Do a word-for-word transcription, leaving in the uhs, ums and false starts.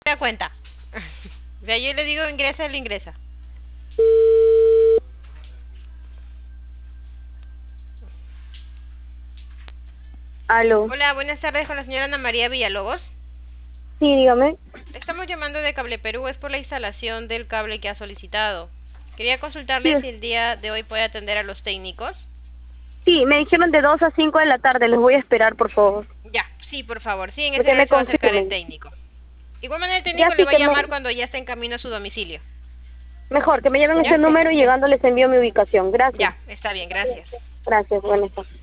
da cuenta. O sea, yo le digo ingresa, él ingresa. Aló. Hola, buenas tardes con la señora Ana María Villalobos. Sí, dígame. Estamos llamando de Cable Perú, es por la instalación del cable que ha solicitado. Quería Sí, consultarle si el día de hoy puede atender a los técnicos. sí, me dijeron de dos a cinco de la tarde. Les voy a esperar, por favor. Ya, sí, por favor, sí, en ese Porque horario me se va a acercar el confirmen. técnico. Igual manera el Ya técnico le sí va a que me... llamar cuando ya esté en camino a su domicilio. Mejor, que me llamen a ¿Ya? ese número y llegando les envío mi ubicación. Gracias. Ya, está bien, gracias. Gracias, buenas tardes.